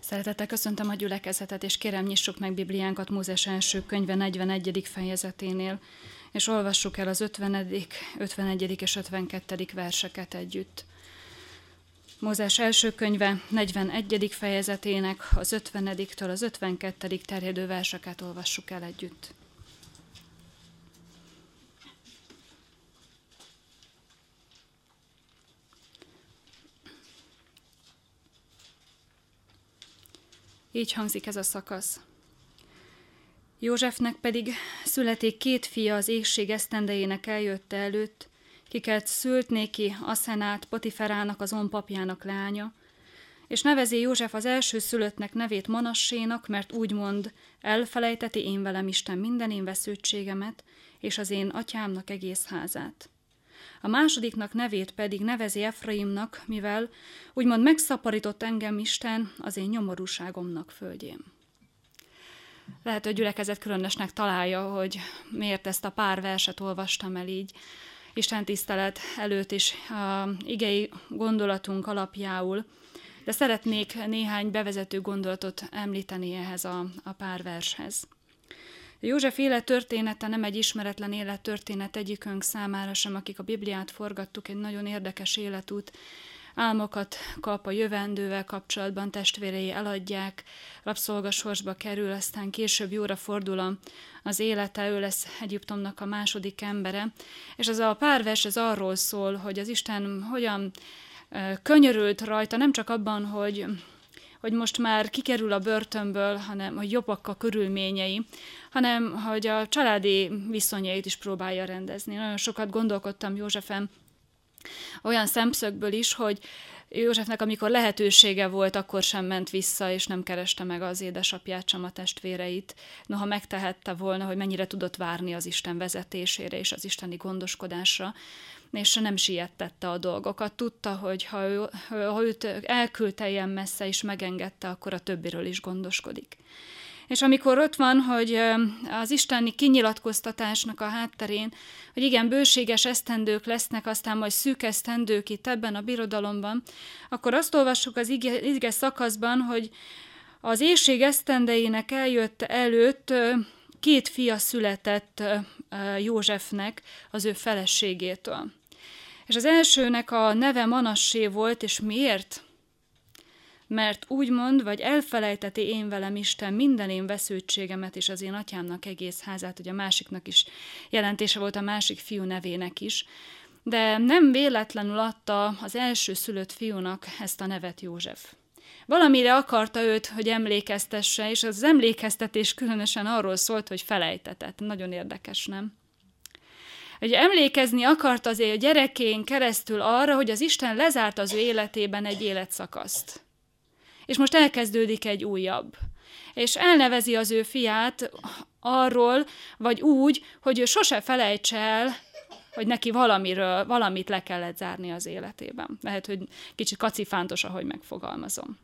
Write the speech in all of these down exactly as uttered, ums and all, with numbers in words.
Szeretettel köszöntöm a gyülekezetet, és kérem, nyissuk meg Bibliánkat Mózes első könyve negyvenegyedik fejezeténél, és olvassuk el az ötvenedik, ötvenegyedik és ötvenkettedik verseket együtt. Mózes első könyve negyvenegyedik fejezetének az ötvenediktől az ötvenkettedik terjedő verseket olvassuk el együtt. Így hangzik ez a szakasz. Józsefnek pedig születik két fia az éhség esztendejének eljötte előtt, kiket szült néki Asszenát, Potiferának, az onpapjának lánya, és nevezi József az első szülöttnek nevét Manassénak, mert úgy mond, elfelejteti én velem Isten minden én vesződtségemet, és az én atyámnak egész házát. A másodiknak nevét pedig nevezi Efraimnak, mivel úgymond megszaporított engem Isten az én nyomorúságomnak földjén. Lehet, hogy gyülekezet különösnek találja, hogy miért ezt a pár verset olvastam el így Isten tisztelet előtt is a igei gondolatunk alapjául, de szeretnék néhány bevezető gondolatot említeni ehhez a, a pár vershez. József élettörténete nem egy ismeretlen élettörténet egyikünk számára sem, akik a Bibliát forgattuk, egy nagyon érdekes életút. Álmokat kap a jövendővel kapcsolatban, testvérei eladják, rabszolgasorsba kerül, aztán később jóra fordul az élete, ő lesz Egyiptomnak a második embere. És ez a pár vers ez arról szól, hogy az Isten hogyan könyörült rajta, nem csak abban, hogy hogy most már kikerül a börtönből, hanem hogy jobbak a körülményei, hanem hogy a családi viszonyait is próbálja rendezni. Nagyon sokat gondolkodtam Józsefen olyan szemszögből is, hogy Józsefnek, amikor lehetősége volt, akkor sem ment vissza, és nem kereste meg az édesapját, sem a testvéreit. Noha megtehette volna, hogy mennyire tudott várni az Isten vezetésére és az isteni gondoskodásra, és nem siettette a dolgokat. Tudta, hogy ha, ő, ha őt elküldte ilyen messze és megengedte, akkor a többiről is gondoskodik. És amikor ott van, hogy az isteni kinyilatkoztatásnak a hátterén, hogy igen, bőséges esztendők lesznek, aztán majd szűk esztendők itt ebben a birodalomban, akkor azt olvassuk az ige, ige szakaszban, hogy az éhség esztendejének eljött előtt két fia született Józsefnek az ő feleségétől. És az elsőnek a neve Manassé volt, és miért? Mert úgy mond, vagy elfelejteti én velem Isten minden én vesződtségemet, és az én atyámnak egész házát, ugye a másiknak is jelentése volt a másik fiú nevének is, de nem véletlenül adta az első szülött fiúnak ezt a nevet József. Valamire akarta őt, hogy emlékeztesse, és az emlékeztetés különösen arról szólt, hogy felejtetett. Nagyon érdekes, nem? Hogy emlékezni akart azért a gyerekén keresztül arra, hogy az Isten lezárt az ő életében egy életszakaszt. És most elkezdődik egy újabb. És elnevezi az ő fiát arról, vagy úgy, hogy ő sose felejtse el, hogy neki valamiről, valamit le kellett zárni az életében. Lehet, hogy kicsit kacifántos, ahogy megfogalmazom.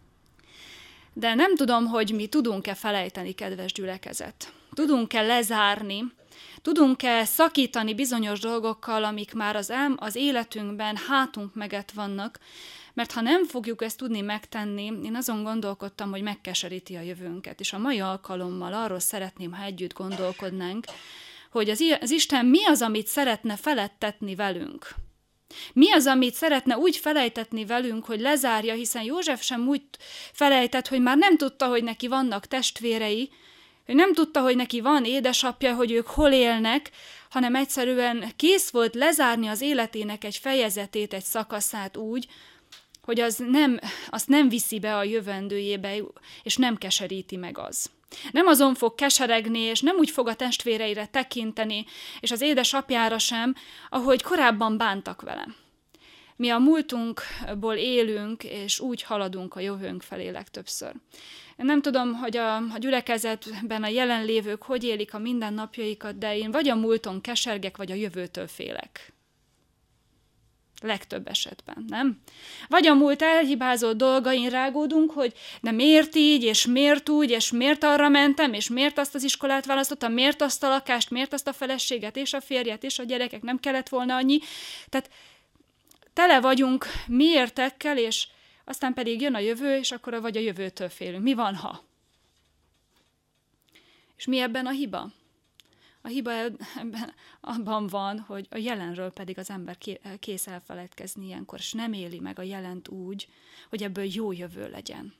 De nem tudom, hogy mi tudunk-e felejteni, kedves gyülekezet. Tudunk-e lezárni, tudunk-e szakítani bizonyos dolgokkal, amik már az, el, az életünkben hátunk meget vannak, mert ha nem fogjuk ezt tudni megtenni, én azon gondolkodtam, hogy megkeseríti a jövőnket. És a mai alkalommal arról szeretném, ha együtt gondolkodnánk, hogy az, az Isten mi az, amit szeretne feledtetni velünk. Mi az, amit szeretne úgy felejtetni velünk, hogy lezárja, hiszen József sem úgy felejtett, hogy már nem tudta, hogy neki vannak testvérei, hogy nem tudta, hogy neki van édesapja, hogy ők hol élnek, hanem egyszerűen kész volt lezárni az életének egy fejezetét, egy szakaszát úgy, hogy az nem, azt nem viszi be a jövendőjébe, és nem keseríti meg az. Nem azon fog keseregni, és nem úgy fog a testvéreire tekinteni, és az édesapjára sem, ahogy korábban bántak vele. Mi a múltunkból élünk, és úgy haladunk a jövőnk felé legtöbbször. Én nem tudom, hogy a, a gyülekezetben a jelenlévők hogy élik a mindennapjaikat, de én vagy a múlton kesergek, vagy a jövőtől félek. Legtöbb esetben, nem? Vagy a múlt elhibázott dolgain rágódunk, hogy de miért így, és miért úgy, és miért arra mentem, és miért azt az iskolát választottam, miért azt a lakást, miért azt a feleséget, és a férjet, és a gyerekek, nem kellett volna annyi. Tehát tele vagyunk miértekkel, és aztán pedig jön a jövő, és akkor vagy a jövőtől félünk. Mi van, ha? És mi ebben a hiba? A hiba ebben abban van, hogy a jelenről pedig az ember kész elfeledkezni ilyenkor, és nem éli meg a jelent úgy, hogy ebből jó jövő legyen.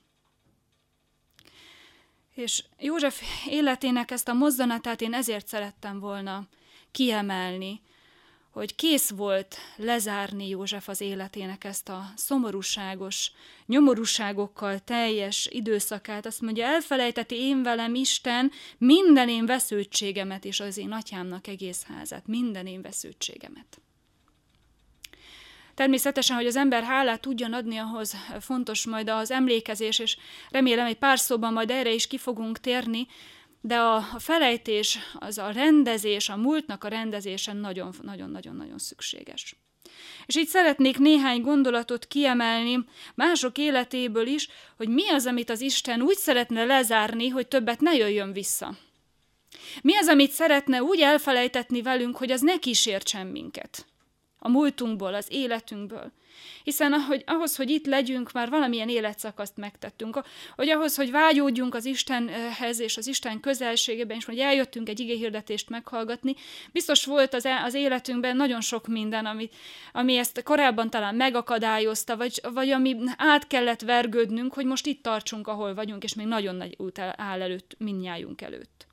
És József életének ezt a mozzanatát én ezért szerettem volna kiemelni, hogy kész volt lezárni József az életének ezt a szomorúságos, nyomorúságokkal teljes időszakát. Azt mondja, elfelejteti én velem Isten minden én vesződtségemet, és az én atyámnak egész házát, minden én vesződtségemet. Természetesen, hogy az ember hálát tudjon adni, ahhoz fontos majd az emlékezés, és remélem egy pár szóban majd erre is ki fogunk térni, de a, a felejtés, az a rendezés, a múltnak a rendezése nagyon-nagyon-nagyon szükséges. És így szeretnék néhány gondolatot kiemelni mások életéből is, hogy mi az, amit az Isten úgy szeretne lezárni, hogy többet ne jöjjön vissza. Mi az, amit szeretne úgy elfelejtetni velünk, hogy az ne kísértsen minket. A múltunkból, az életünkből. Hiszen ahogy, ahhoz, hogy itt legyünk, már valamilyen életszakaszt megtettünk. Hogy ahhoz, hogy vágyódjunk az Istenhez és az Isten közelségében, és hogy eljöttünk egy igehirdetést meghallgatni, biztos volt az, az életünkben nagyon sok minden, ami, ami ezt korábban talán megakadályozta, vagy, vagy ami át kellett vergődnünk, hogy most itt tartsunk, ahol vagyunk, és még nagyon nagy út áll előtt, mindnyájunk előtt.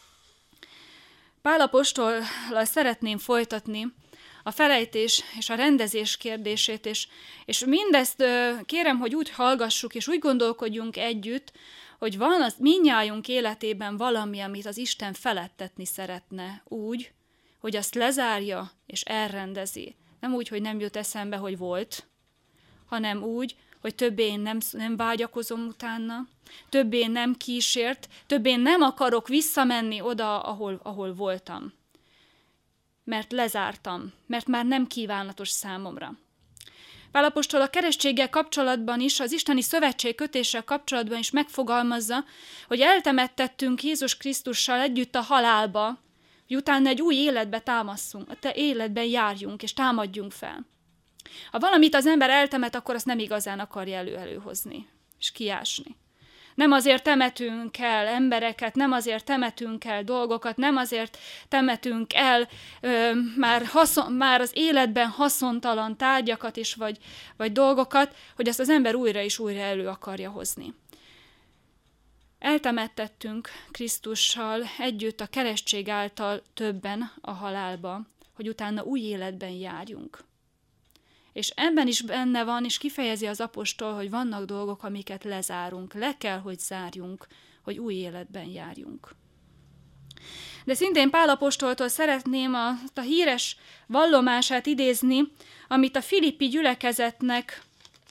Pál apostollal szeretném folytatni a felejtés és a rendezés kérdését, és, és mindezt kérem, hogy úgy hallgassuk, és úgy gondolkodjunk együtt, hogy van az mindnyájunk életében valami, amit az Isten felettetni szeretne úgy, hogy azt lezárja és elrendezi. Nem úgy, hogy nem jut eszembe, hogy volt, hanem úgy, hogy többé én nem, nem vágyakozom utána, többé nem kísért, többé nem akarok visszamenni oda, ahol, ahol voltam. Mert lezártam, mert már nem kívánatos számomra. Pál apostol a keresztséggel kapcsolatban is, az isteni szövetség kötéssel kapcsolatban is megfogalmazza, hogy eltemettettünk Jézus Krisztussal együtt a halálba, hogy utána egy új életbe támasszunk, a te életben járjunk és támadjunk fel. Ha valamit az ember eltemet, akkor azt nem igazán akarja elő-előhozni és kiásni. Nem azért temetünk el embereket, nem azért temetünk el dolgokat, nem azért temetünk el ö, már, haszon, már az életben haszontalan tárgyakat is, vagy, vagy dolgokat, hogy azt az ember újra és újra elő akarja hozni. Eltemettettünk Krisztussal együtt a keresztség által többen a halálba, hogy utána új életben járjunk. És ebben is benne van, és kifejezi az apostol, hogy vannak dolgok, amiket lezárunk, le kell, hogy zárjunk, hogy új életben járjunk. De szintén Pál apostoltól szeretném a, a híres vallomását idézni, amit a filippi gyülekezetnek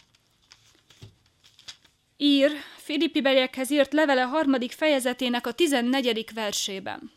ír, filippibeliekhez írt levele harmadik fejezetének a tizennegyedik versében.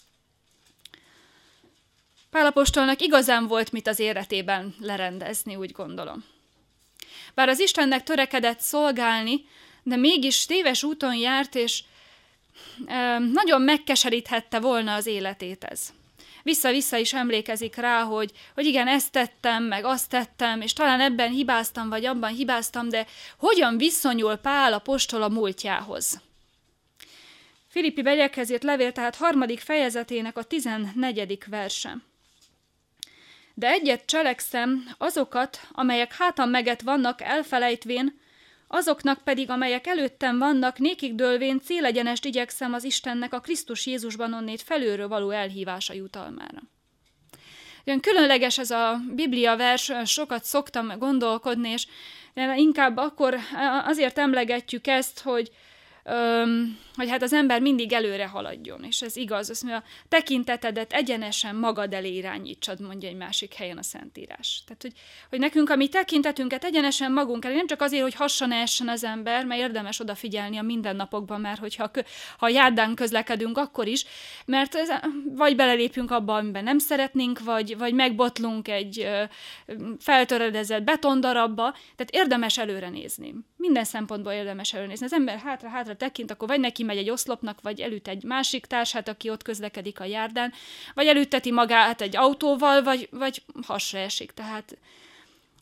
Pál apostolnak igazán volt mit az életében lerendezni, úgy gondolom. Bár az Istennek törekedett szolgálni, de mégis téves úton járt, és e, nagyon megkeseríthette volna az életét ez. Vissza-vissza is emlékezik rá, hogy, hogy igen, ezt tettem, meg azt tettem, és talán ebben hibáztam, vagy abban hibáztam, de hogyan viszonyul Pál apostol a múltjához? Filippibeliekhez írt levél, tehát harmadik fejezetének a tizennegyedik verse. De egyet cselekszem, azokat, amelyek hátam meget vannak elfelejtvén, azoknak pedig, amelyek előttem vannak, nékig dőlvén célegyenest igyekszem az Istennek a Krisztus Jézusban onnét felülről való elhívása jutalmára. Olyan különleges ez a Biblia vers, sokat szoktam gondolkodni, és inkább akkor azért emlegetjük ezt, hogy Öm, hogy hát az ember mindig előre haladjon, és ez igaz, azt mondja, a tekintetedet egyenesen magad elé irányítsad, mondja egy másik helyen a Szentírás. Tehát, hogy, hogy nekünk a mi tekintetünket egyenesen magunk elé, nem csak azért, hogy hasson essen az ember, mert érdemes odafigyelni a mindennapokban már, hogyha ha a járdán közlekedünk, akkor is, mert ez, vagy belelépünk abba, amiben nem szeretnénk, vagy, vagy megbotlunk egy ö, feltöredezett betondarabba, tehát érdemes előre nézni. Minden szempontból érdemes előre nézni. Az ember hátra-hátra tekint, akkor vagy neki megy egy oszlopnak, vagy elüt egy másik társát, aki ott közlekedik a járdán, vagy elütteti magát egy autóval, vagy, vagy hasra esik. Tehát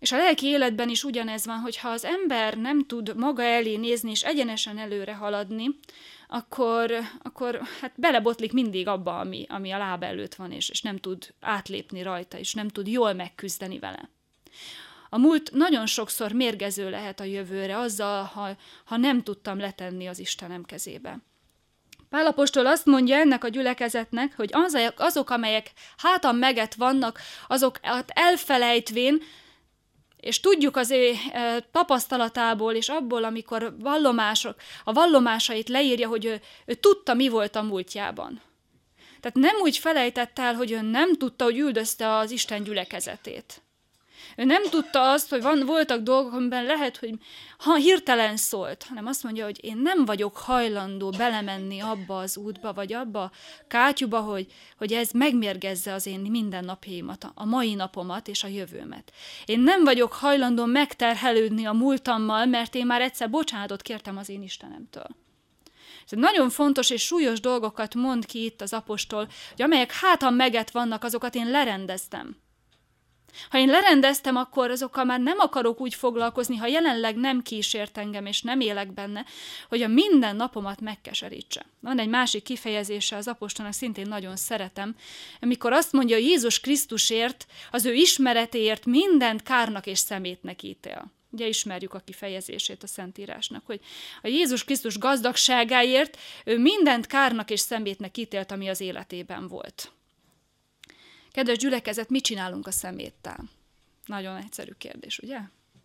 És a lelki életben is ugyanez van, hogyha az ember nem tud maga elé nézni és egyenesen előre haladni, akkor, akkor hát belebotlik mindig abba, ami, ami a láb előtt van, és, és nem tud átlépni rajta, és nem tud jól megküzdeni vele. A múlt nagyon sokszor mérgező lehet a jövőre, azzal, ha, ha nem tudtam letenni az Istenem kezébe. Pál apostol azt mondja ennek a gyülekezetnek, hogy azok, amelyek hátam meget vannak, azokat elfelejtvén, és tudjuk az ő tapasztalatából, és abból, amikor vallomások, a vallomásait leírja, hogy ő, ő tudta, mi volt a múltjában. Tehát nem úgy felejtett el, hogy ő nem tudta, hogy üldözte az Isten gyülekezetét. Ő nem tudta azt, hogy van, voltak dolgok, amiben lehet, hogy ha hirtelen szólt, hanem azt mondja, hogy én nem vagyok hajlandó belemenni abba az útba, vagy abba a kátyúba, hogy, hogy ez megmérgezze az én mindennapjaimat, a mai napomat és a jövőmet. Én nem vagyok hajlandó megterhelődni a múltammal, mert én már egyszer bocsánatot kértem az én Istenemtől. Ez nagyon fontos és súlyos dolgokat mond ki itt az apostol, hogy amelyek hátam meget vannak, azokat én lerendeztem. Ha én lerendeztem, akkor azokkal már nem akarok úgy foglalkozni, ha jelenleg nem kísért engem, és nem élek benne, hogy a minden napomat megkeserítse. Van egy másik kifejezése az apostolnak, szintén nagyon szeretem, amikor azt mondja, hogy Jézus Krisztusért, az ő ismeretéért mindent kárnak és szemétnek ítél. Ugye ismerjük a kifejezését a Szentírásnak, hogy a Jézus Krisztus gazdagságáért ő mindent kárnak és szemétnek ítélt, ami az életében volt. Kedves gyülekezet, mit csinálunk a szeméttel? Nagyon egyszerű kérdés, ugye?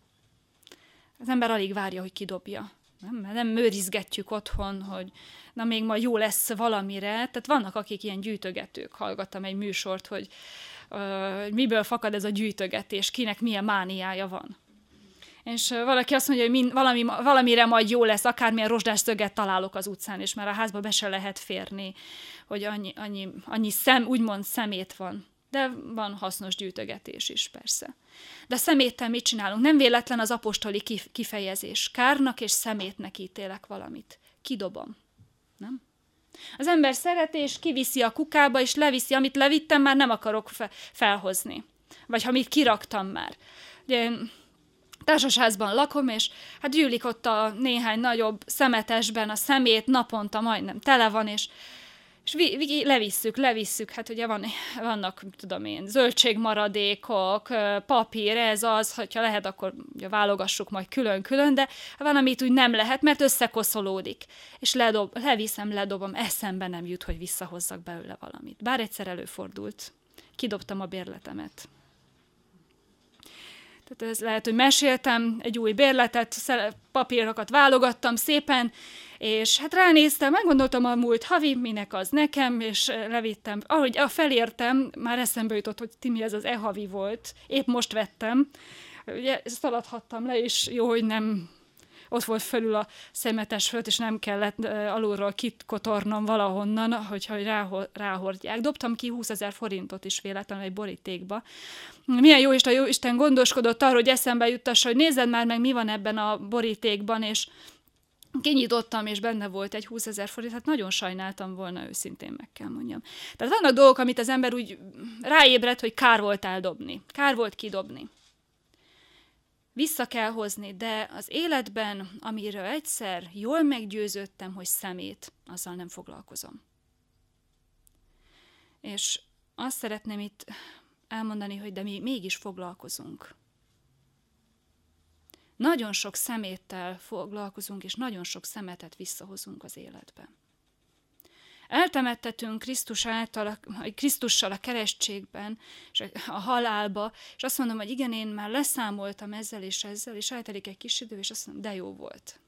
Az ember alig várja, hogy kidobja. Nem, nem őrizgetjük otthon, hogy na még majd jó lesz valamire. Tehát vannak, akik ilyen gyűjtögetők. Hallgattam egy műsort, hogy uh, miből fakad ez a gyűjtögetés, kinek milyen mániája van. És valaki azt mondja, hogy mind, valami, valamire majd jó lesz, akármilyen rozsdás szöget találok az utcán, és már a házba be se lehet férni, hogy annyi, annyi, annyi szem, úgymond szemét van. De van hasznos gyűjtögetés is, persze. De szeméttel mit csinálunk? Nem véletlen az apostoli kifejezés. Kárnak és szemétnek ítélek valamit. Kidobom. Nem? Az ember szereti, és kiviszi a kukába, és leviszi, amit levittem, már nem akarok fe- felhozni. Vagy ha mit kiraktam már. Ugye én társasházban lakom, és hát gyűlik ott a néhány nagyobb szemetesben a szemét, naponta majdnem tele van, és És vi, vi, levisszük, levisszük, hát ugye van, vannak, tudom én, zöldségmaradékok, papír, ez az, hogyha lehet, akkor ugye válogassuk majd külön-külön, de van, amit úgy nem lehet, mert összekoszolódik. És ledob, leviszem, ledobom, eszembe nem jut, hogy visszahozzak belőle valamit. Bár egyszer előfordult. Kidobtam a bérletemet. Tehát ez lehet, hogy meséltem egy új bérletet, papírokat válogattam szépen, és hát ránéztem, meggondoltam a múlt havi, minek az nekem, és levittem. Ahogy felértem, már eszembe jutott, hogy Timi, ez az e-havi volt. Épp most vettem. Ugye szaladhattam le, és jó, hogy nem ott volt fölül a szemetes föld, és nem kellett alulról kitkotornom valahonnan, hogyha ráhordják. Dobtam ki húszezer forintot is véletlenül egy borítékba. Milyen jó Isten, jó Isten gondoskodott arról, hogy eszembe juttassa, hogy nézzed már meg, mi van ebben a borítékban, és kinyitottam, és benne volt egy húszezer forint, hát nagyon sajnáltam volna, őszintén meg kell mondjam. Tehát vannak dolgok, amit az ember úgy ráébred, hogy kár volt eldobni, kár volt kidobni. Vissza kell hozni, de az életben, amiről egyszer jól meggyőződtem, hogy szemét, azzal nem foglalkozom. És azt szeretném itt elmondani, hogy de mi mégis foglalkozunk. Nagyon sok szeméttel foglalkozunk, és nagyon sok szemetet visszahozunk az életbe. Eltemettetünk Krisztus által, Krisztussal a keresztségben, és a halálba, és azt mondom, hogy igen, én már leszámoltam ezzel és ezzel, és eltelik egy kis idő, és azt mondom, de jó volt.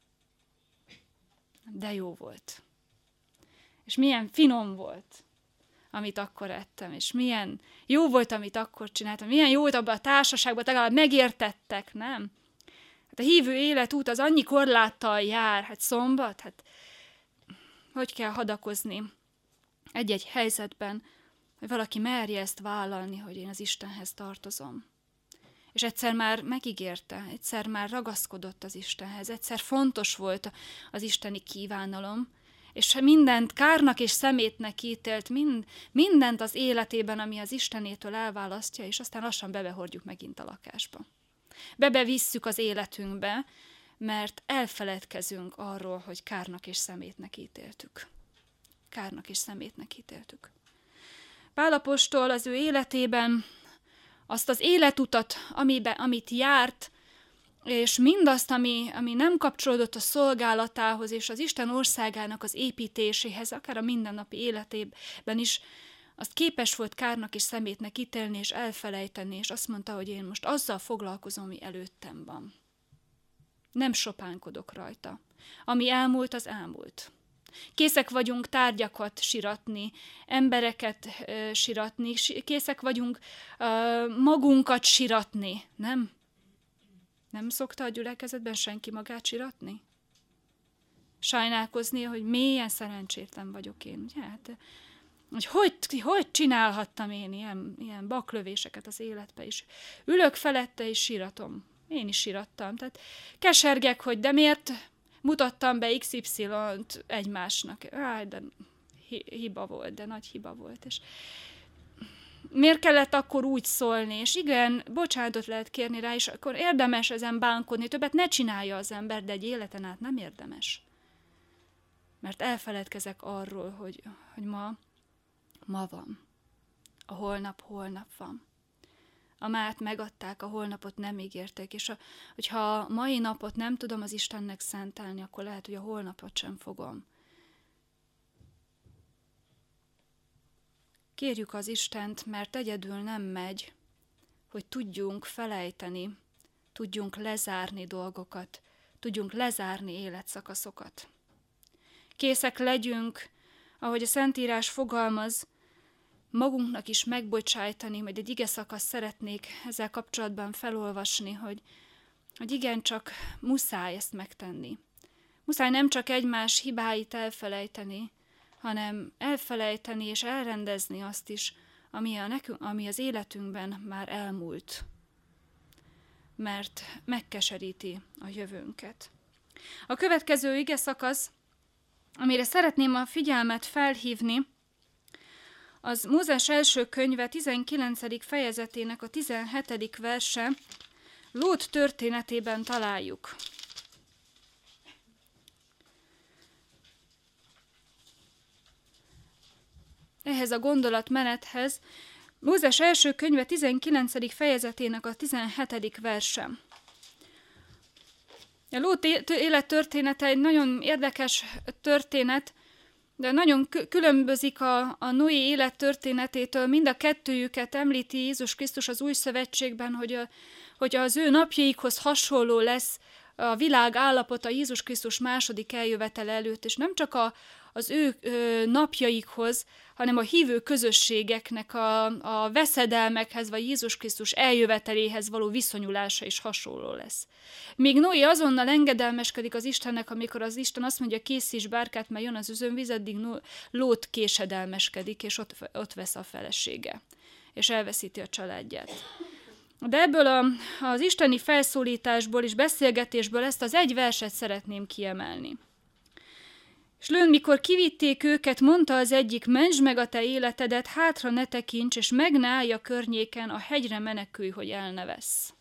De jó volt. És milyen finom volt, amit akkor ettem, és milyen jó volt, amit akkor csináltam, milyen jó volt abban a társaságban, legalább megértettek, nem? Hát a hívő életút az annyi korláttal jár, hát szombat, hát hogy kell hadakozni egy-egy helyzetben, hogy valaki merje ezt vállalni, hogy én az Istenhez tartozom. És egyszer már megígérte, egyszer már ragaszkodott az Istenhez, egyszer fontos volt az isteni kívánalom, és mindent kárnak és szemétnek ítélt, mind, mindent az életében, ami az Istenétől elválasztja, és aztán lassan bebehordjuk megint a lakásba. Bebevisszük az életünkbe, mert elfeledkezünk arról, hogy kárnak és szemétnek ítéltük. Kárnak és szemétnek ítéltük. Pál apostol az ő életében azt az életutat, amibe, amit járt, és mindazt, ami, ami nem kapcsolódott a szolgálatához és az Isten országának az építéséhez, akár a mindennapi életében is, azt képes volt kárnak és szemétnek ítélni és elfelejteni, és azt mondta, hogy én most azzal foglalkozom, ami előttem van. Nem sopánkodok rajta. Ami elmúlt, az elmúlt. Készek vagyunk tárgyakat siratni, embereket uh, siratni, készek vagyunk uh, magunkat siratni, nem? Nem szokta a gyülekezetben senki magát siratni? Sajnálkozni, hogy mélyen szerencsétlen vagyok én, ugye? Hát, hogy, hogy hogy csinálhattam én ilyen, ilyen baklövéseket az életbe is. Ülök felette és siratom. Én is sirattam. Tehát kesergek, hogy de miért mutattam be iksz ipszilont egymásnak. Áj, de hiba volt, de nagy hiba volt. És miért kellett akkor úgy szólni? És igen, bocsánatot lehet kérni rá, és akkor érdemes ezen bánkodni. Többet ne csinálja az ember, de egy életen át nem érdemes. Mert elfeledkezek arról, hogy, hogy ma, ma van. A holnap holnap van. A mát megadták, a holnapot nem ígérték, és a, hogyha a mai napot nem tudom az Istennek szentelni, akkor lehet, hogy a holnapot sem fogom. Kérjük az Istent, mert egyedül nem megy, hogy tudjunk felejteni, tudjunk lezárni dolgokat, tudjunk lezárni életszakaszokat. Készek legyünk, ahogy a Szentírás fogalmaz, magunknak is megbocsájtani, majd egy ige szakaszt szeretnék ezzel kapcsolatban felolvasni, hogy, hogy igencsak muszáj ezt megtenni. Muszáj nem csak egymás hibáit elfelejteni, hanem elfelejteni és elrendezni azt is, ami, a nekünk, ami az életünkben már elmúlt, mert megkeseríti a jövőnket. A következő ige szakasz, amire szeretném a figyelmet felhívni, az Mózes első könyve tizenkilencedik fejezetének a tizenhetedik verse, Lót történetében találjuk. Ehhez a gondolatmenethez Mózes első könyve tizenkilencedik fejezetének a tizenhetedik verse. A Lót élettörténete egy nagyon érdekes történet, de nagyon különbözik a, a Noé élettörténetétől. Mind a kettőjüket említi Jézus Krisztus az Új Szövetségben, hogy, a, hogy az ő napjaikhoz hasonló lesz a világ állapota Jézus Krisztus második eljövetele előtt, és nem csak a, az ő ö, napjaikhoz, hanem a hívő közösségeknek a, a veszedelmekhez, vagy Jézus Krisztus eljöveteléhez való viszonyulása is hasonló lesz. Míg Noé azonnal engedelmeskedik az Istennek, amikor az Isten azt mondja, készíts bárkát, mert jön az özönvíz, addig Lót késedelmeskedik, és ott, ott vesz a felesége, és elveszíti a családját. De ebből a, az isteni felszólításból és beszélgetésből ezt az egy verset szeretném kiemelni. És lőn, mikor kivitték őket, mondta az egyik, mentsd meg a te életedet, hátra ne tekints, és meg ne állj a környéken, a hegyre menekülj, hogy el ne vessz.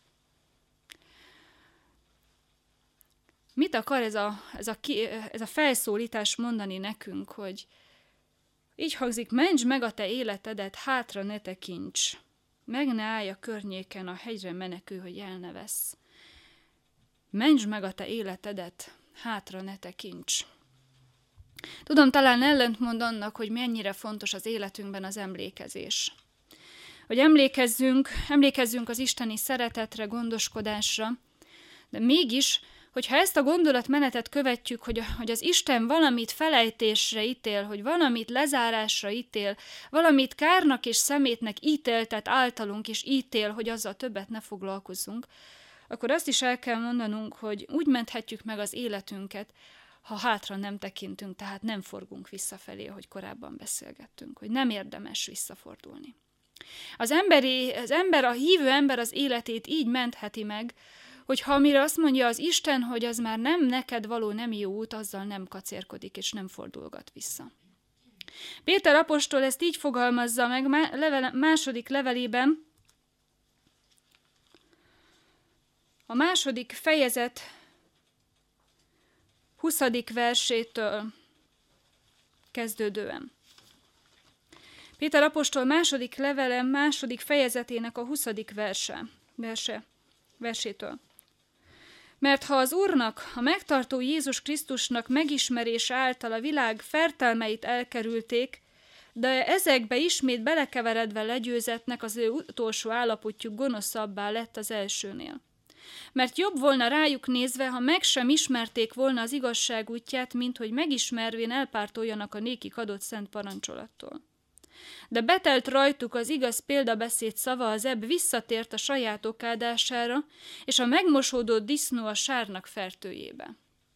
Mit akar ez a, ez, a, ez a felszólítás mondani nekünk, hogy így hangzik, mentsd meg a te életedet, hátra ne tekints. Meg ne állj a környéken, a hegyre menekülj, hogy el ne vessz. Mentsd meg a te életedet, hátra ne tekints. Tudom, talán ellentmond annak, hogy mennyire fontos az életünkben az emlékezés. Hogy emlékezzünk, emlékezzünk az isteni szeretetre, gondoskodásra, de mégis, hogyha ezt a gondolatmenetet követjük, hogy, hogy az Isten valamit felejtésre ítél, hogy valamit lezárásra ítél, valamit kárnak és szemétnek ítéltet általunk, és ítél, hogy azzal többet ne foglalkozzunk, akkor azt is el kell mondanunk, hogy úgy menthetjük meg az életünket, ha hátra nem tekintünk, tehát nem forgunk visszafelé, ahogy korábban beszélgettünk, hogy nem érdemes visszafordulni. Az, emberi, az ember, a hívő ember az életét így mentheti meg, hogyha amire azt mondja az Isten, hogy az már nem neked való, nem jó út, azzal nem kacérkodik és nem fordulgat vissza. Péter apostol ezt így fogalmazza meg második levelében, a második fejezet huszadik versétől kezdődően. Péter apostol második levele második fejezetének a huszadik verse, verse, versétől. Mert ha az Úrnak, a megtartó Jézus Krisztusnak megismerése által a világ fertelmeit elkerülték, de ezekbe ismét belekeveredve legyőzetnek, az ő utolsó állapotjuk gonoszabbá lett az elsőnél. Mert jobb volna rájuk nézve, ha meg sem ismerték volna az igazság útját, mint hogy megismervén elpártoljanak a nékik adott szent parancsolattól. De betelt rajtuk az igaz példabeszéd szava, az ebb visszatért a saját okádására, és a megmosódott disznó a sárnak fertőjébe.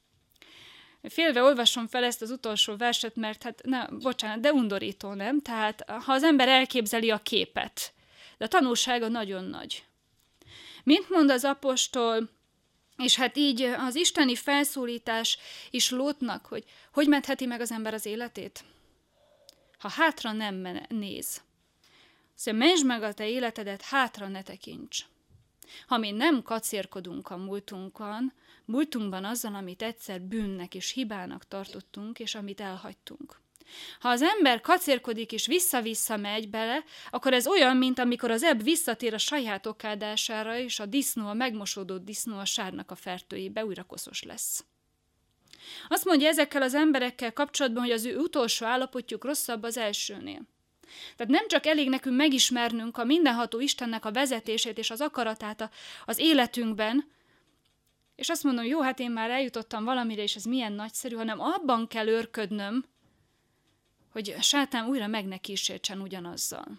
Félve olvasom fel ezt az utolsó verset, mert hát, ne, bocsánat, de undorító, nem? Tehát, ha az ember elképzeli a képet, de a tanulsága nagyon nagy. Mint mond az apostol, és hát így az isteni felszólítás is Lótnak, hogy hogy mentheti meg az ember az életét? Ha hátra nem néz. Szóval mentsd meg a te életedet, hátra ne tekints. Ha mi nem kacérkodunk a múltunkon, múltunkban azzal, amit egyszer bűnnek és hibának tartottunk, és amit elhagytunk. Ha az ember kacérkodik és vissza-vissza megy bele, akkor ez olyan, mint amikor az ebb visszatér a saját okádására, és a disznó, a megmosódott disznó a sárnak a fertőjébe újra koszos lesz. Azt mondja ezekkel az emberekkel kapcsolatban, hogy az ő utolsó állapotjuk rosszabb az elsőnél. Tehát nem csak elég nekünk megismernünk a mindenható Istennek a vezetését és az akaratát a, az életünkben, és azt mondom, jó, hát én már eljutottam valamire, és ez milyen nagyszerű, hanem abban kell őrködnöm, hogy sátán újra meg ne kísértsen ugyanazzal.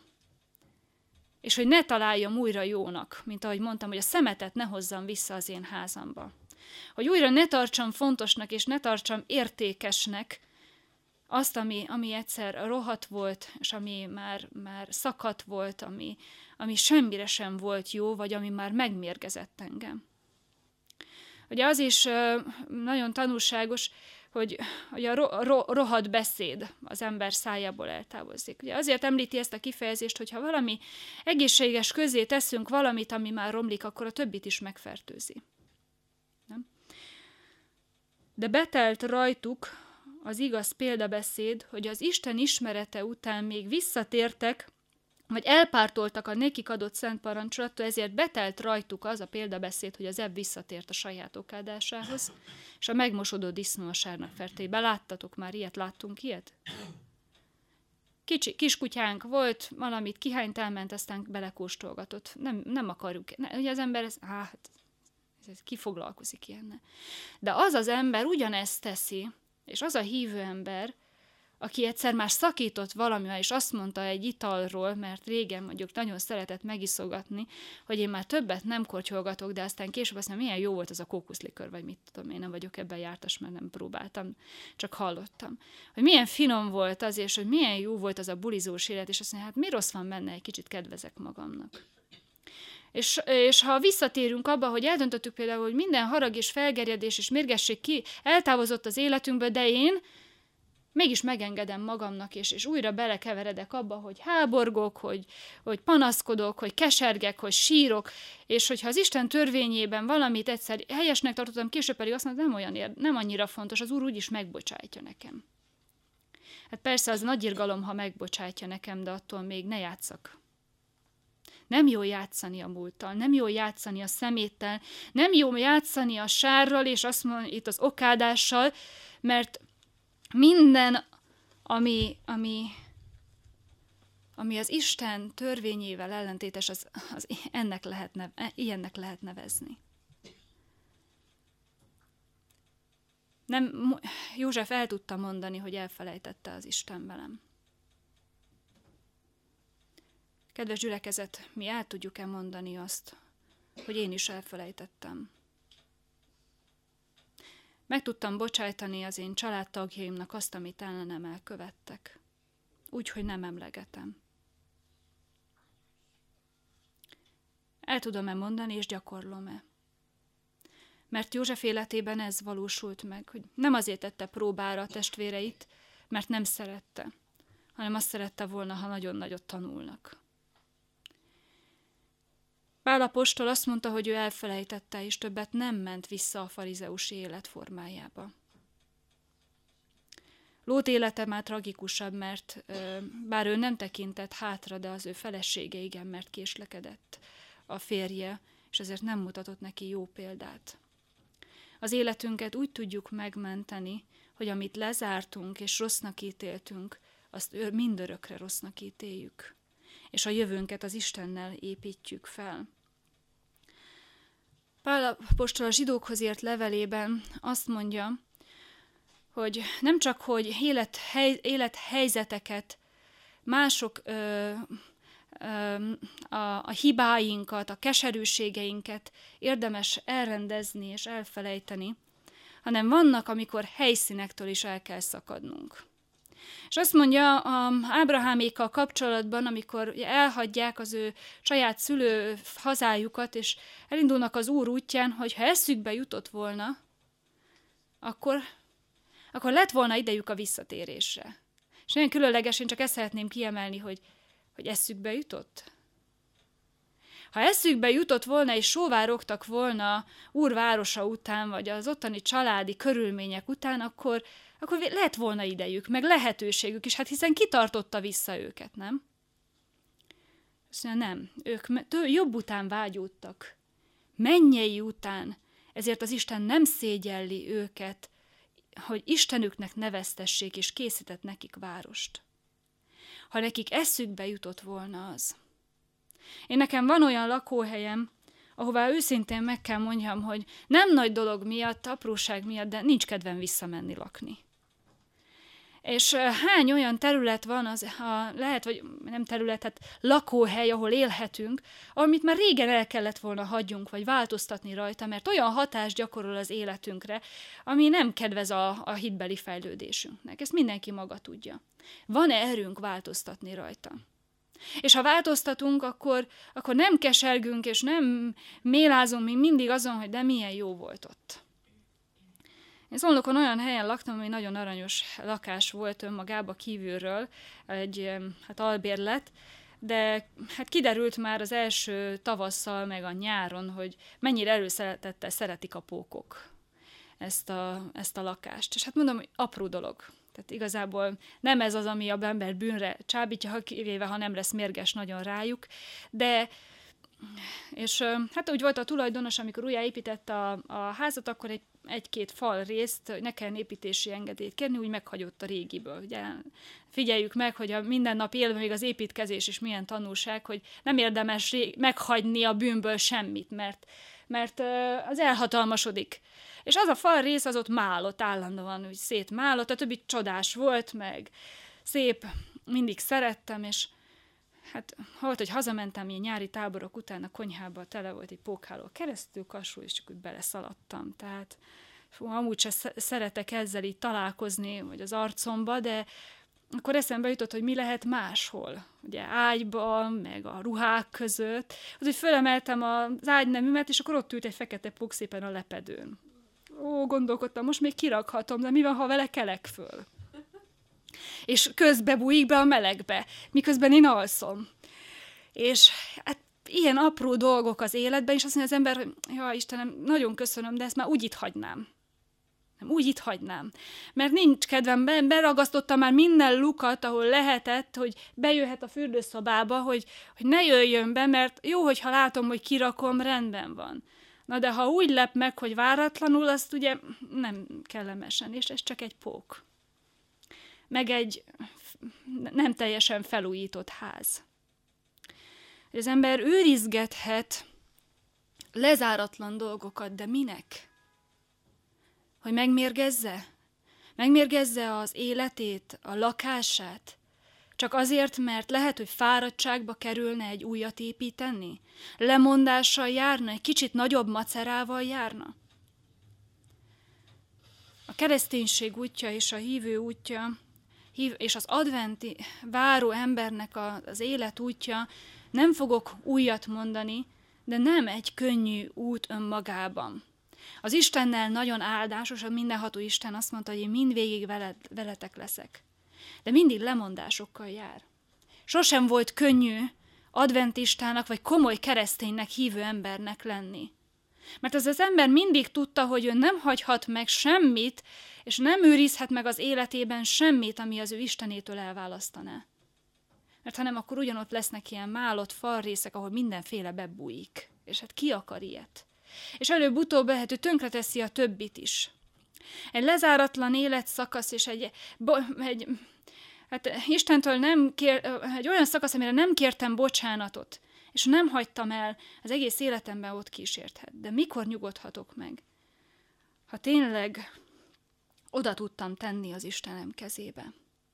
És hogy ne találjam újra jónak, mint ahogy mondtam, hogy a szemetet ne hozzam vissza az én házamba. Hogy újra ne tartsam fontosnak, és ne tartsam értékesnek azt, ami, ami egyszer rohadt volt, és ami már, már szakadt volt, ami, ami semmire sem volt jó, vagy ami már megmérgezett engem. Ugye az is nagyon tanulságos, hogy, hogy a ro, ro, rohadt beszéd az ember szájából eltávozik. Ugye azért említi ezt a kifejezést, hogy ha valami egészséges közé teszünk valamit, ami már romlik, akkor a többit is megfertőzi. Nem? De betelt rajtuk az igaz példabeszéd, hogy az Isten ismerete után még visszatértek, vagy elpártoltak a nekik adott szent parancsolattól, ezért betelt rajtuk az a példabeszéd, hogy az ebb visszatért a saját okádásához, és a megmosodó disznó a sárnak fertőjébe. Láttatok már ilyet? Láttunk ilyet? Kicsi, kiskutyánk volt, valamit kihányt, elment, aztán belekóstolgatott. Nem, nem akarjuk. Ne, ugye az ember, ez, á, ez, ki foglalkozik ilyennel. De az az ember ugyanezt teszi, és az a hívő ember, aki egyszer már szakított valamivel, és azt mondta egy italról, mert régen mondjuk nagyon szeretett megiszogatni, hogy én már többet nem kortyolgatok, de aztán később azt mondja, milyen jó volt az a kókuszlikör, vagy mit tudom, én nem vagyok ebben jártas, mert nem próbáltam, csak hallottam. Hogy milyen finom volt az, és hogy milyen jó volt az a bulizós élet, és azt mondja, hát mi rossz van benne, egy kicsit kedvezek magamnak. És, és ha visszatérünk abba, hogy eldöntöttük például, hogy minden harag és felgerjedés és mérgesség ki eltávozott az életünkből, de én mégis megengedem magamnak, és, és újra belekeveredek abba, hogy háborgok, hogy, hogy panaszkodok, hogy kesergek, hogy sírok, és hogyha az Isten törvényében valamit egyszer helyesnek tartottam, később pedig azt mondom, nem olyan ér, nem annyira fontos, az Úr úgyis megbocsájtja nekem. Hát persze az nagy irgalom, ha megbocsájtja nekem, de attól még ne játszak. Nem jó játszani a múlttal, nem jó játszani a szeméttel, nem jó játszani a sárral, és azt mondom, itt az okádással, mert minden, ami, ami, ami az Isten törvényével ellentétes, az, az ennek lehet nev, ilyennek lehet nevezni. Nem, József el tudta mondani, hogy elfelejtette az Isten velem. Kedves gyülekezet, mi el tudjuk-e mondani azt, hogy én is elfelejtettem? Meg tudtam bocsájtani az én családtagjaimnak azt, amit ellenem elkövettek. Úgy, hogy nem emlegetem. El tudom-e mondani, és gyakorlom-e? Mert József életében ez valósult meg, hogy nem azért tette próbára a testvéreit, mert nem szerette, hanem azt szerette volna, ha nagyon nagyot tanulnak. Pál apostol azt mondta, hogy ő elfelejtette, és többet nem ment vissza a farizeusi életformájába. Lót élete már tragikusabb, mert bár ő nem tekintett hátra, de az ő felesége igen, mert késlekedett a férje, és ezért nem mutatott neki jó példát. Az életünket úgy tudjuk megmenteni, hogy amit lezártunk és rossznak ítéltünk, azt mindörökre rossznak ítéljük, és a jövőnket az Istennel építjük fel. Pál apostol a zsidókhoz írt levelében azt mondja, hogy nem csak, hogy élethely, élethelyzeteket, mások ö, ö, a, a hibáinkat, a keserűségeinket érdemes elrendezni és elfelejteni, hanem vannak, amikor helyszínektől is el kell szakadnunk. És azt mondja Ábrahámékkal kapcsolatban, amikor elhagyják az ő saját szülő hazájukat, és elindulnak az Úr útján, hogy ha eszükbe jutott volna, akkor, akkor lett volna idejük a visszatérésre. És nagyon különleges, én csak ezt szeretném kiemelni, hogy, hogy eszükbe jutott. Ha eszükbe jutott volna, és sóvárogtak volna Úr városa után, vagy az ottani családi körülmények után, akkor, akkor lett volna idejük, meg lehetőségük is, hát hiszen kitartotta vissza őket, nem? Azt mondja, nem, ők jobb után vágyódtak, mennyei után, ezért az Isten nem szégyelli őket, hogy Istenüknek neveztessék, és készített nekik várost. Ha nekik eszükbe jutott volna az. Én nekem van olyan lakóhelyem, ahová őszintén meg kell mondjam, hogy nem nagy dolog miatt, apróság miatt, de nincs kedvem visszamenni lakni. És hány olyan terület van, az, ha lehet, vagy nem terület, hát lakóhely, ahol élhetünk, amit már régen el kellett volna hagyjunk, vagy változtatni rajta, mert olyan hatást gyakorol az életünkre, ami nem kedvez a, a hitbeli fejlődésünknek. Ezt mindenki maga tudja. Van-e erőnk változtatni rajta? És ha változtatunk, akkor, akkor nem kesergünk, és nem mélázunk még mindig azon, hogy de milyen jó volt ott. Én Szolnokon olyan helyen laktam, ami nagyon aranyos lakás volt önmagába kívülről, egy hát albérlet, de hát kiderült már az első tavasszal, meg a nyáron, hogy mennyire előszeretettel szeretik a pókok ezt a, ezt a lakást. És hát mondom, hogy apró dolog. Tehát igazából nem ez az, ami a ember bűnre csábítja, kivéve, ha nem lesz mérges nagyon rájuk, de és hát úgy volt a tulajdonos, amikor újjáépítette a, a házat, akkor egy, egy-két fal részt, hogy ne kell építési engedélyt kérni, úgy meghagyott a régiből. Ugye figyeljük meg, hogy a minden nap élve még az építkezés is milyen tanulság, hogy nem érdemes ré- meghagyni a bűnből semmit, mert, mert az elhatalmasodik. És az a fal rész az ott málott állandóan, úgy szétmálott, a többi csodás volt, meg szép, mindig szerettem, és hát volt, hogy hazamentem ilyen nyári táborok után a konyhába, tele volt egy pókháló keresztül, kasul, és csak úgy beleszaladtam. Tehát fú, amúgy se szeretek ezzel így találkozni, vagy az arcomba, de akkor eszembe jutott, hogy mi lehet máshol. Ugye ágyba, meg a ruhák között. Az, hogy fölemeltem az ágyneműmet, és akkor ott ült egy fekete pók szépen a lepedőn. Ó, gondolkodtam, most még kirakhatom, de mi van, ha vele kelek föl? És közbe bújik be a melegbe, miközben én alszom. És hát ilyen apró dolgok az életben, és azt mondja az ember, hogy ja, Istenem, nagyon köszönöm, de ezt már úgy itt hagynám. Nem, úgy itt hagynám. Mert nincs kedvem, beragasztottam már minden lukat, ahol lehetett, hogy bejöhet a fürdőszobába, hogy, hogy ne jöjjön be, mert jó, hogyha látom, hogy kirakom, rendben van. Na de ha úgy lep meg, hogy váratlanul, azt ugye nem kellemesen, és ez csak egy pók. Meg egy nem teljesen felújított ház. Az ember őrizgethet lezáratlan dolgokat, de minek? Hogy megmérgezze? Megmérgezze az életét, a lakását? Csak azért, mert lehet, hogy fáradtságba kerülne egy újat építeni? Lemondással járna, egy kicsit nagyobb macerával járna? A kereszténység útja és a hívő útja, és az adventi váró embernek az élet útja, nem fogok újat mondani, de nem egy könnyű út önmagában. Az Istennel nagyon áldásos, a mindenható Isten azt mondta, hogy én mindvégig veled, veletek leszek. De mindig lemondásokkal jár. Sosem volt könnyű adventistának vagy komoly kereszténynek hívő embernek lenni. Mert az az ember mindig tudta, hogy ő nem hagyhat meg semmit, és nem őrizhet meg az életében semmit, ami az ő Istenétől elválasztaná. Mert ha nem, akkor ugyanott lesznek ilyen málott falrészek, ahol mindenféle bebújik. És hát ki akar ilyet? És előbb-utóbb lehet, hogy tönkreteszi a többit is. Egy lezáratlan életszakasz, és egy, egy hát Istentől nem kér, egy olyan szakasz, amire nem kértem bocsánatot, és nem hagytam el, az egész életemben ott kísérthet. De mikor nyugodhatok meg? Ha tényleg oda tudtam tenni az Istenem kezébe.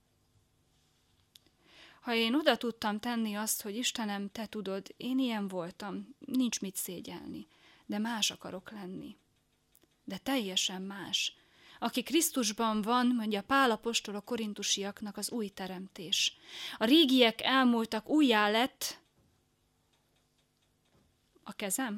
Ha én oda tudtam tenni azt, hogy Istenem, te tudod, én ilyen voltam, nincs mit szégyelni, de más akarok lenni. De teljesen más. Aki Krisztusban van, mondja Pál apostol a korintusiaknak, az új teremtés. A régiek elmúltak, újjá lett a kezem.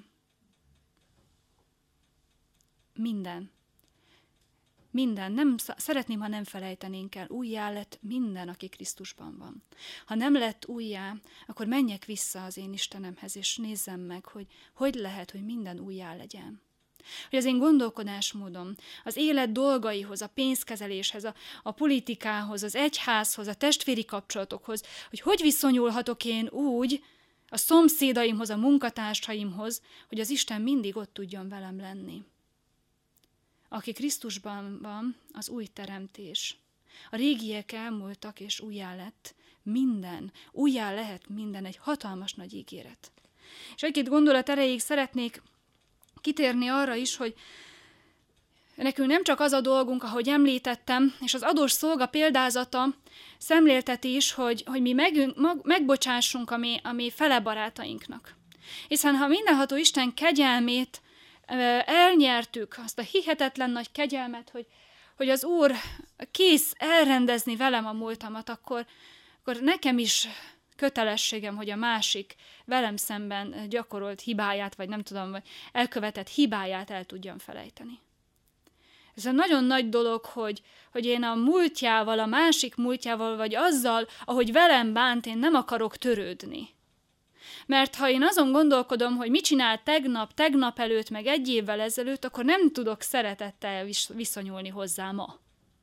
Minden. Minden. Nem, szeretném, ha nem felejtenénk el. Újjá lett minden, aki Krisztusban van. Ha nem lett újjá, akkor menjek vissza az én Istenemhez, és nézzem meg, hogy hogy lehet, hogy minden újjá legyen. Hogy az én gondolkodásmódom az élet dolgaihoz, a pénzkezeléshez, a, a politikához, az egyházhoz, a testvéri kapcsolatokhoz, hogy hogy viszonyulhatok én úgy a szomszédaimhoz, a munkatársaimhoz, hogy az Isten mindig ott tudjon velem lenni. Aki Krisztusban van, az új teremtés. A régiek elmúltak, és újjá lett minden. Újjá lehet minden, egy hatalmas nagy ígéret. És egy-két gondolat erejéig szeretnék kitérni arra is, hogy nekünk nem csak az a dolgunk, ahogy említettem, és az adós szolga példázata szemlélteti is, hogy, hogy mi megünk, mag, megbocsássunk a mi, a mi fele barátainknak. Hiszen ha mindenható Isten kegyelmét elnyertük, azt a hihetetlen nagy kegyelmet, hogy, hogy az Úr kész elrendezni velem a múltamat, akkor, akkor nekem is kötelességem, hogy a másik velem szemben gyakorolt hibáját, vagy nem tudom, vagy elkövetett hibáját el tudjam felejteni. Ez egy nagyon nagy dolog, hogy, hogy én a múltjával, a másik múltjával, vagy azzal, ahogy velem bánt, én nem akarok törődni. Mert ha én azon gondolkodom, hogy mit csinál tegnap, tegnap előtt, meg egy évvel ezelőtt, akkor nem tudok szeretettel viszonyulni hozzá ma.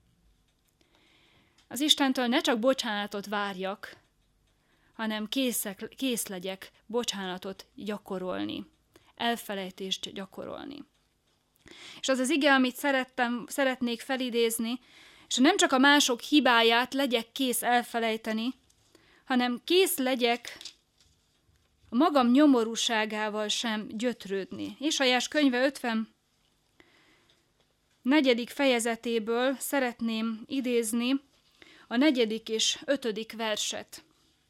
Az Istentől ne csak bocsánatot várjak, hanem készek, kész legyek bocsánatot gyakorolni, elfelejtést gyakorolni. És az az ige, amit szerettem, szeretnék felidézni, és nem csak a mások hibáját legyek kész elfelejteni, hanem kész legyek a magam nyomorúságával sem gyötrődni. Ézsaiás könyve ötven negyedik fejezetéből szeretném idézni a negyedik és ötödik verset.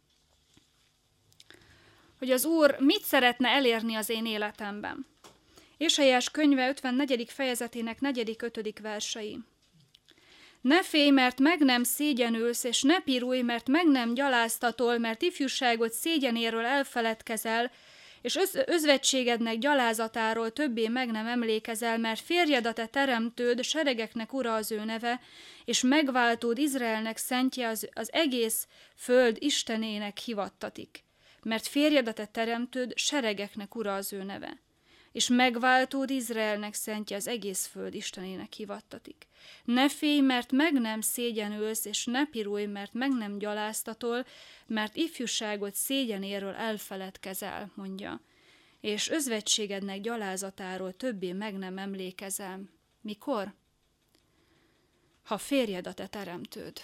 Hogy az Úr mit szeretne elérni az én életemben. Ézsaiás könyve ötven negyedik fejezetének negyedik ötödik versei. Ne félj, mert meg nem szégyenülsz, és ne pirulj, mert meg nem gyaláztatol, mert ifjúságod szégyenéről elfeledkezel, és öz- özvegységednek gyalázatáról többé meg nem emlékezel, mert férjed a te teremtőd, seregeknek ura az ő neve, és megváltód Izraelnek szentje az, az egész föld Istenének hivattatik. Mert férjed a te teremtőd, seregeknek ura az ő neve. És megváltód Izraelnek szentje az egész föld Istenének hivattatik. Ne félj, mert meg nem szégyenülsz, és ne pirulj, mert meg nem gyaláztatol, mert ifjúságod szégyenéről elfeledkezel, mondja. És özvegységednek gyalázatáról többé meg nem emlékezel. Mikor? Ha férjed a te teremtőd.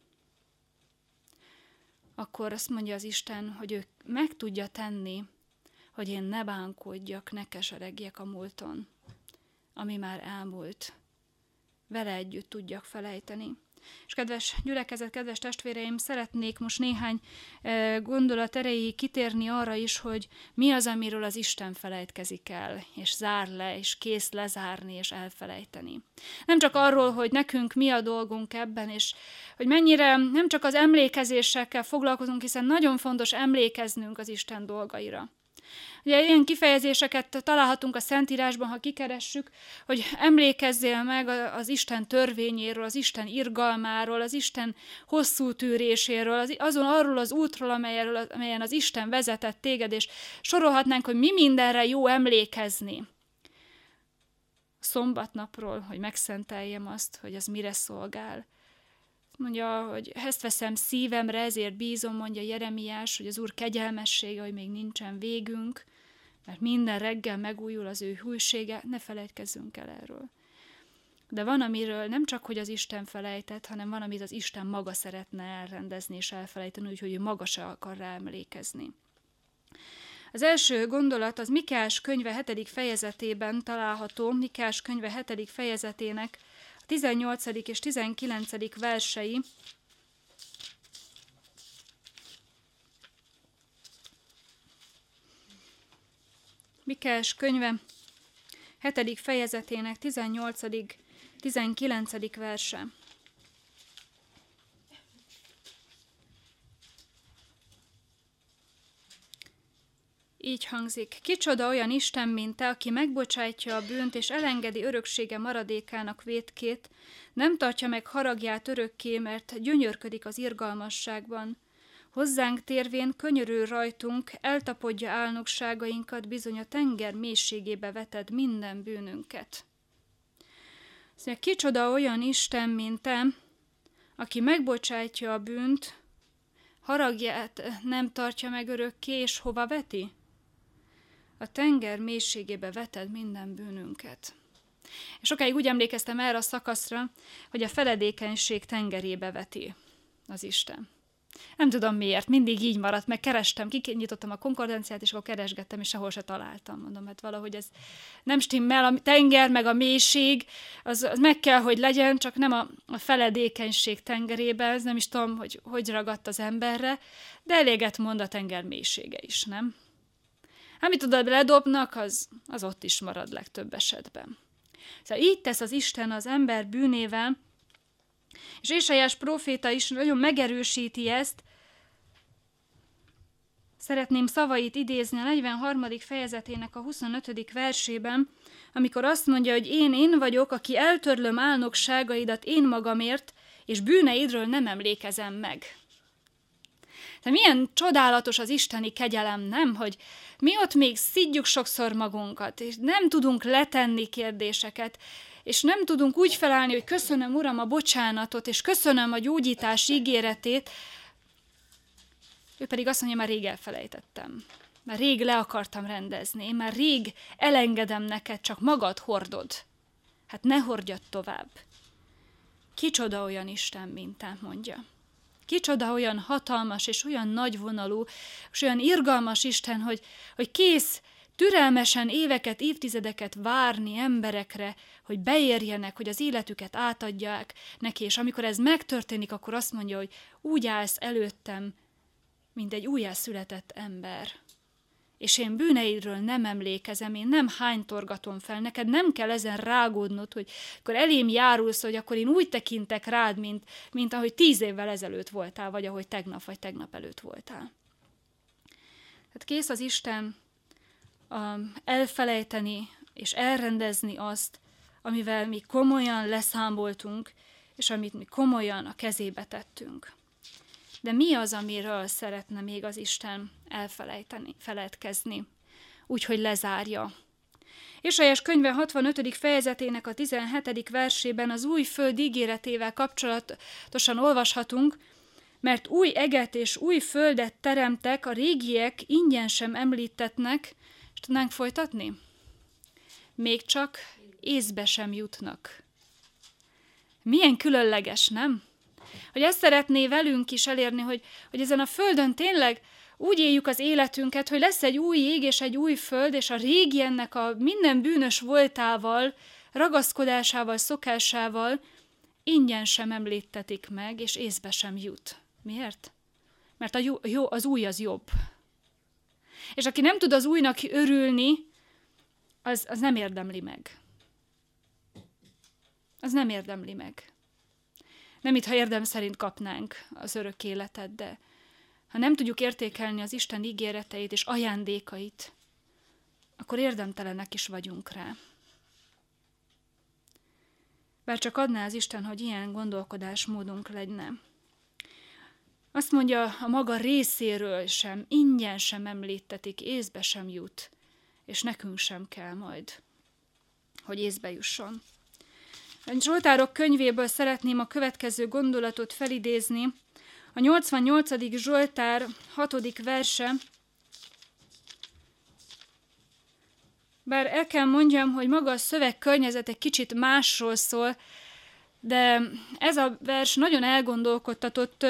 Akkor azt mondja az Isten, hogy ő meg tudja tenni, hogy én ne bánkodjak, ne keseregjek a múlton, ami már elmúlt. Vele együtt tudjak felejteni. És kedves gyülekezet, kedves testvéreim, szeretnék most néhány gondolat erejéig kitérni arra is, hogy mi az, amiről az Isten felejtkezik el, és zár le, és kész lezárni, és elfelejteni. Nem csak arról, hogy nekünk mi a dolgunk ebben, és hogy mennyire nem csak az emlékezéssel kell foglalkozunk, hiszen nagyon fontos emlékeznünk az Isten dolgaira. Ugye ilyen kifejezéseket találhatunk a Szentírásban, ha kikeressük, hogy emlékezzél meg az Isten törvényéről, az Isten irgalmáról, az Isten hosszú tűréséről, az, azon arról az útról, amelyen, amelyen az Isten vezetett téged, és sorolhatnánk, hogy mi mindenre jó emlékezni. Szombatnapról, hogy megszenteljem azt, hogy az mire szolgál. Mondja, hogy ezt veszem szívemre, ezért bízom, mondja Jeremiás, hogy az Úr kegyelmessége, hogy még nincsen végünk, mert minden reggel megújul az ő hűsége, ne felejtkezzünk el erről. De van, amiről nem csak, hogy az Isten felejtett, hanem van, amit az Isten maga szeretne elrendezni és elfelejteni, úgyhogy ő maga se akar rá emlékezni. Az első gondolat az Mikeás könyve hetedik fejezetében található, Mikeás könyve hetedik fejezetének a tizennyolcadik és tizenkilencedik versei. Mikeás könyve hetedik fejezetének tizennyolcadik tizenkilencedik verse. Így hangzik: kicsoda olyan Isten, mint te, aki megbocsátja a bűnt, és elengedi öröksége maradékának vétkét, nem tartja meg haragját örökké, mert gyönyörködik az irgalmasságban. Hozzánk térvén könyörül rajtunk, eltapodja álnokságainkat, bizony a tenger mélységébe veted minden bűnünket. Szóval kicsoda olyan Isten, mint te, aki megbocsátja a bűnt, haragját nem tartja meg örökké, és hova veti? A tenger mélységébe veted minden bűnünket. És sokáig úgy emlékeztem erre a szakaszra, hogy a feledékenység tengerébe veti az Isten. Nem tudom miért, mindig így maradt, meg kerestem, kinyitottam a konkordanciát, és akkor keresgettem, és sehol se találtam. Mondom, hát valahogy ez nem stimmel, a tenger, meg a mélység, az, az meg kell, hogy legyen, csak nem a, a feledékenység tengerébe, ez nem is tudom, hogy hogy ragadt az emberre, de eléget mond a tenger mélysége is, nem? Amit oda ledobnak, az, az ott is marad legtöbb esetben. Szóval így tesz az Isten az ember bűnével, és Ézsaiás próféta is nagyon megerősíti ezt. Szeretném szavait idézni a negyvenharmadik fejezetének a huszonötödik versében, amikor azt mondja, hogy én, én vagyok, aki eltörlöm álnokságaidat én magamért, és bűneidről nem emlékezem meg. De milyen csodálatos az isteni kegyelem, nem? Hogy mi ott még szidjuk sokszor magunkat, és nem tudunk letenni kérdéseket, és nem tudunk úgy felállni, hogy köszönöm, Uram, a bocsánatot, és köszönöm a gyógyítás ígéretét. Ő pedig azt mondja, már rég elfelejtettem. Már rég le akartam rendezni, én már rég elengedem neked, csak magad hordod. Hát ne hordjad tovább. Kicsoda olyan Isten, mint te, mondja. Kicsoda olyan hatalmas, és olyan nagyvonalú, és olyan irgalmas Isten, hogy, hogy kész türelmesen éveket, évtizedeket várni emberekre, hogy beérjenek, hogy az életüket átadják neki, és amikor ez megtörténik, akkor azt mondja, hogy úgy állsz előttem, mint egy újjászületett ember. És én bűneidről nem emlékezem, én nem hánytorgatom fel, neked nem kell ezen rágódnod, hogy akkor elém járulsz, hogy akkor én úgy tekintek rád, mint, mint ahogy tíz évvel ezelőtt voltál, vagy ahogy tegnap, vagy tegnap előtt voltál. Tehát kész az Isten um, elfelejteni és elrendezni azt, amivel mi komolyan leszámoltunk, és amit mi komolyan a kezébe tettünk. De mi az, amiről szeretne még az Isten elfelejteni, feledkezni, úgyhogy lezárja? Ézsaiás könyve hatvanötödik fejezetének a tizenhetedik versében az új föld ígéretével kapcsolatosan olvashatunk, mert új eget és új földet teremtek, a régiek ingyen sem említetnek, és tudnánk folytatni? Még csak észbe sem jutnak. Milyen különleges, nem? Hogy ezt szeretné velünk is elérni, hogy, hogy ezen a földön tényleg úgy éljük az életünket, hogy lesz egy új ég és egy új föld, és a régi ennek a minden bűnös voltával, ragaszkodásával, szokásával ingyen sem említetik meg, és észbe sem jut. Miért? Mert a jó, jó, az új az jobb. És aki nem tud az újnak örülni, az, az nem érdemli meg. Az nem érdemli meg. Nem mintha érdem szerint kapnánk az örök életet, de ha nem tudjuk értékelni az Isten ígéreteit és ajándékait, akkor érdemtelenek is vagyunk rá. Bár csak adná az Isten, hogy ilyen gondolkodásmódunk legyen. Azt mondja, a maga részéről sem, ingyen sem említetik, észbe sem jut, és nekünk sem kell majd, hogy észbe jusson. A Zsoltárok könyvéből szeretném a következő gondolatot felidézni. A nyolcvannyolcadik Zsoltár hatodik verse, bár el kell mondjam, hogy maga a szövegkörnyezet egy kicsit másról szól, de ez a vers nagyon elgondolkodtatott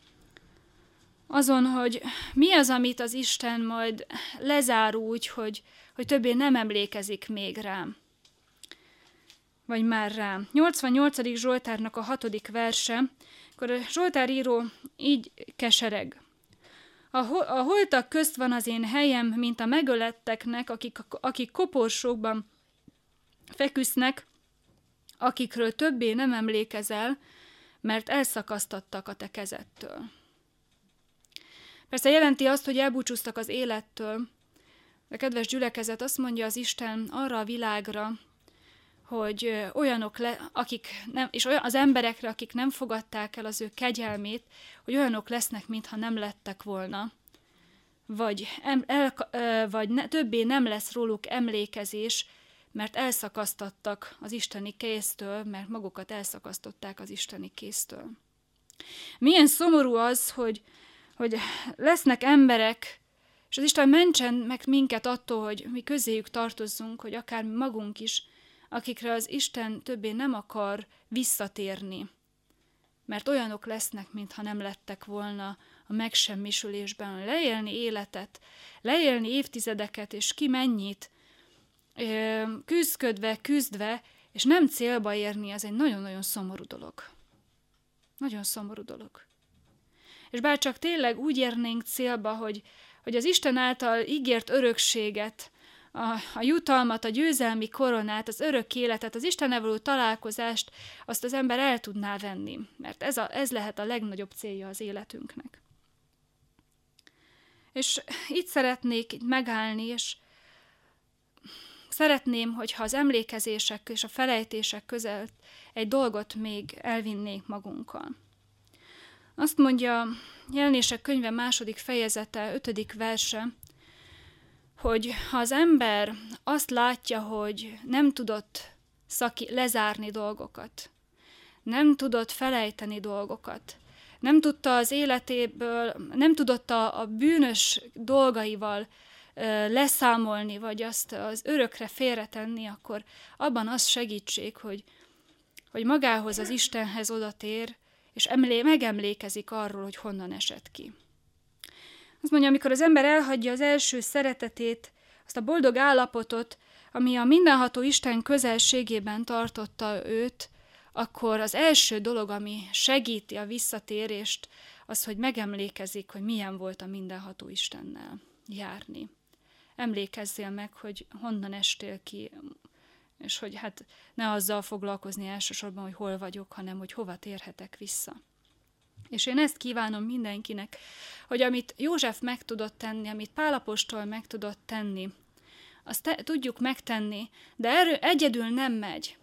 azon, hogy mi az, amit az Isten majd lezár úgy, hogy, hogy többé nem emlékezik még rám. Vagy már rám. nyolcvannyolcadik Zsoltárnak a hatodik verse, akkor a Zsoltáríró így kesereg. A, a holtak közt van az én helyem, mint a megöletteknek, akik, akik koporsókban feküsznek, akikről többé nem emlékezel, mert elszakasztattak a te kezedtől. Persze jelenti azt, hogy elbúcsúztak az élettől, de kedves gyülekezet, azt mondja az Isten arra a világra, hogy olyanok, le, akik nem, és olyan, az emberekre, akik nem fogadták el az ő kegyelmét, hogy olyanok lesznek, mintha nem lettek volna. Vagy, el, vagy ne, többé nem lesz róluk emlékezés, mert elszakasztattak az isteni kéztől, mert magukat elszakasztották az isteni kéztől. Milyen szomorú az, hogy, hogy lesznek emberek, és az Isten mentsen meg minket attól, hogy mi közéjük tartozzunk, hogy akár magunk is, akikre az Isten többé nem akar visszatérni, mert olyanok lesznek, mintha nem lettek volna a megsemmisülésben, leélni életet, leélni évtizedeket, és ki mennyit, küzdködve, küzdve, és nem célba érni, az egy nagyon-nagyon szomorú dolog. Nagyon szomorú dolog. És bár csak tényleg úgy érnénk célba, hogy, hogy az Isten által ígért örökséget, A, a jutalmat, a győzelmi koronát, az örök életet, az Istennel való találkozást, azt az ember el tudná venni, mert ez, a, ez lehet a legnagyobb célja az életünknek. És itt szeretnék itt megállni, és szeretném, hogyha az emlékezések és a felejtések között egy dolgot még elvinnék magunkkal. Azt mondja Jelenések könyve második fejezete, ötödik verse, hogy ha az ember azt látja, hogy nem tudott szaki, lezárni dolgokat, nem tudott felejteni dolgokat, nem tudta az életéből, nem tudott a, a bűnös dolgaival ö, leszámolni, vagy azt az örökre félretenni, akkor abban az segítség, hogy, hogy magához, az Istenhez odatér, és emlé, megemlékezik arról, hogy honnan esett ki. Azt mondja, amikor az ember elhagyja az első szeretetét, azt a boldog állapotot, ami a mindenható Isten közelségében tartotta őt, akkor az első dolog, ami segíti a visszatérést, az, hogy megemlékezik, hogy milyen volt a mindenható Istennel járni. Emlékezzél meg, hogy honnan estél ki, és hogy hát ne azzal foglalkozni elsősorban, hogy hol vagyok, hanem hogy hova térhetek vissza. És én ezt kívánom mindenkinek, hogy amit József meg tudott tenni, amit Pál apostol meg tudott tenni, azt te, tudjuk megtenni, de erről egyedül nem megy.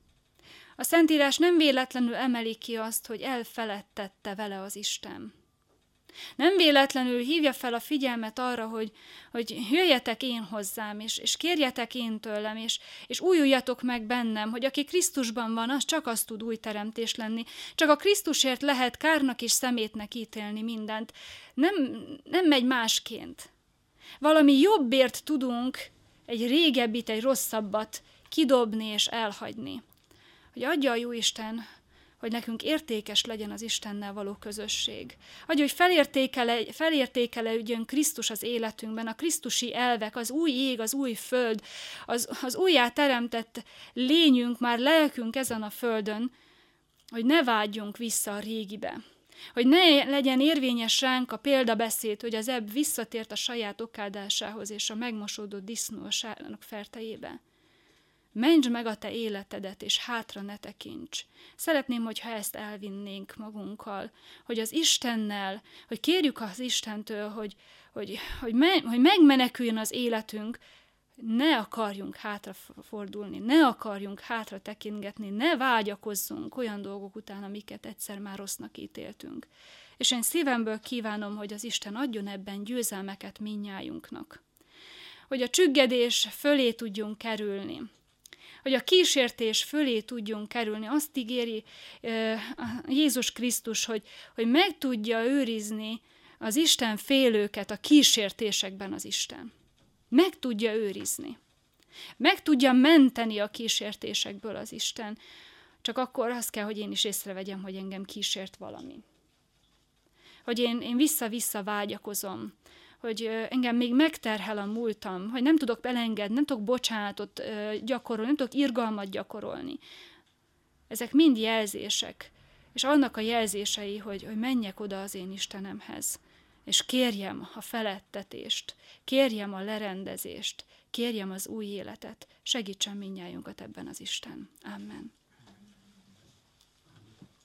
A Szentírás nem véletlenül emeli ki azt, hogy elfeledtette vele az Isten. Nem véletlenül hívja fel a figyelmet arra, hogy, hogy jöjjetek én hozzám, és, és kérjetek én tőlem, és, és újuljatok meg bennem, hogy aki Krisztusban van, az csak az tud új teremtés lenni. Csak a Krisztusért lehet kárnak és szemétnek ítélni mindent. Nem, nem megy másként. Valami jobbért tudunk egy régebbit, egy rosszabbat kidobni és elhagyni. Hogy adja a Jóisten, hogy nekünk értékes legyen az Istennel való közösség. Adja, hogy felértékele, felértékelődjön Krisztus az életünkben, a krisztusi elvek, az új ég, az új föld, az, az újjá teremtett lényünk, már lelkünk ezen a földön, hogy ne vágyjunk vissza a régibe. Hogy ne legyen érvényes ránk a példabeszéd, hogy az ebb visszatért a saját okádásához és a megmosódott disznó a sárnok fertejébe. Mentsd meg a te életedet, és hátra ne tekints. Szeretném, hogyha ezt elvinnénk magunkkal, hogy az Istennel, hogy kérjük az Istentől, hogy, hogy, hogy, me, hogy megmeneküljön az életünk, ne akarjunk hátrafordulni, ne akarjunk hátra tekintgetni, ne vágyakozzunk olyan dolgok után, amiket egyszer már rossznak ítéltünk. És én szívemből kívánom, hogy az Isten adjon ebben győzelmeket minnyájunknak. Hogy a csüggedés fölé tudjunk kerülni, hogy a kísértés fölé tudjunk kerülni. Azt ígéri Jézus Krisztus, hogy, hogy meg tudja őrizni az Isten félőket a kísértésekben az Isten. Meg tudja őrizni. Meg tudja menteni a kísértésekből az Isten. Csak akkor az kell, hogy én is észrevegyem, hogy engem kísért valami. Hogy én, én vissza-vissza vágyakozom, hogy engem még megterhel a múltam, hogy nem tudok belengedni, nem tudok bocsánatot gyakorolni, nem tudok irgalmat gyakorolni. Ezek mind jelzések, és annak a jelzései, hogy, hogy menjek oda az én Istenemhez, és kérjem a felettetést, kérjem a lerendezést, kérjem az új életet, segítsen mindnyájunkat ebben az Isten. Amen.